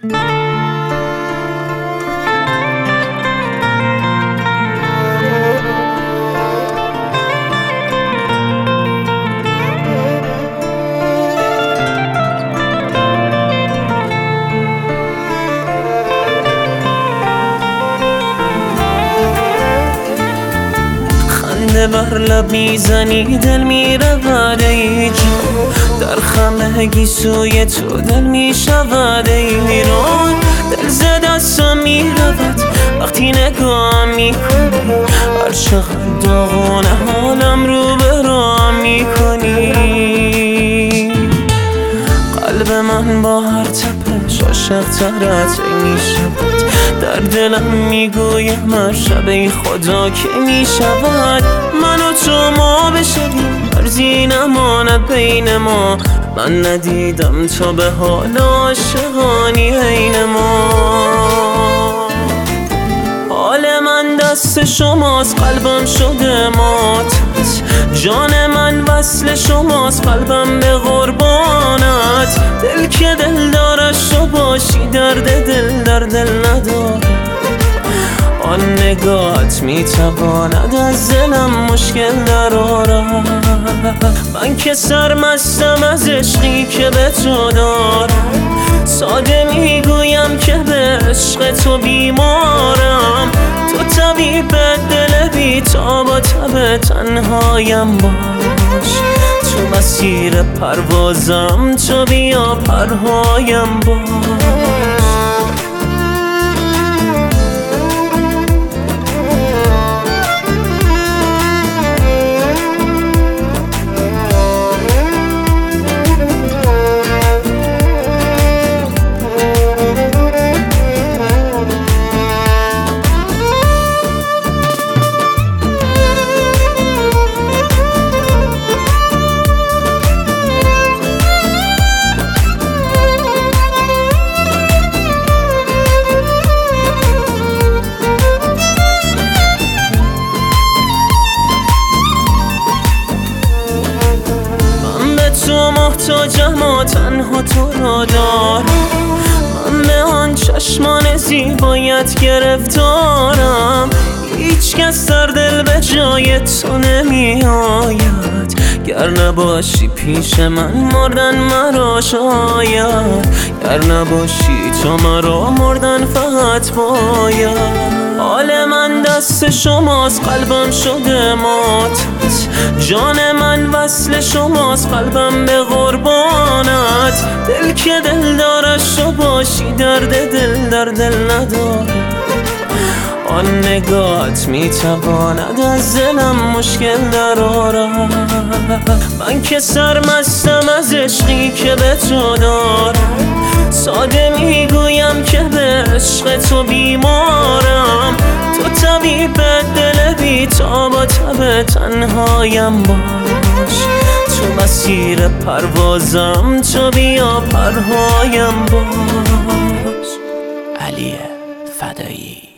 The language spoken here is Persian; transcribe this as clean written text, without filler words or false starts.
بر لب میزنی دل میرود ای جان، در خمگی سوی تو دل میشود ایران. دل ز دستم میرود وقتی نگاه میکنی، هر چقدر داغونه حالم رو برام میکنی. قلب من با هر تپش عاشق ترت میشود، در دلم میگویم هر شب ای خدا که میشود من و تو ما بشویم، مرزی نماند بین ما. من ندیدم تا به حال عاشقانی عین ما. حال من دست شماست قلبم شده ماتت، جان من وصل شماست قلبم به قربانت. دل که دل دارش تو باشی درد دل در دل نداره، آن نگاهت میتواند از دلم مشکل در آرد. من که سرمستم از عشقی که به تو دارم، ساده میگویم که به عشق تو بیمارم. تو طبیب دل بی تاب و تب تنهایم باش، تو مسیر پروازم تو بیا پرهایم باش. تو محتاجم و تنها تو را دارم، من به آن چشمان زیبایت گرفتارم. هیچ کس در دل به جای تو نمی آید، گر نباشی پیش من مردن مرا شاید، گر نباشی تو مرا مردن فقط باید. حال من دست شماست قلبم شده ماتت، جان من وصل شماست قلبم به قربانت. دل که دل دارش تو باشی درد دل در دل نداره، آن نگاهت میتواند از دلم مشکل در آرد. من که سرمستم از عشقی که به تو دارم، ساده میگویم که به عشق تو بیمارم. تو طبیب دل بی تاب و تب تنهایم باش، تو مسیر پروازم تو بیا پرهایم باش. علی فدایی.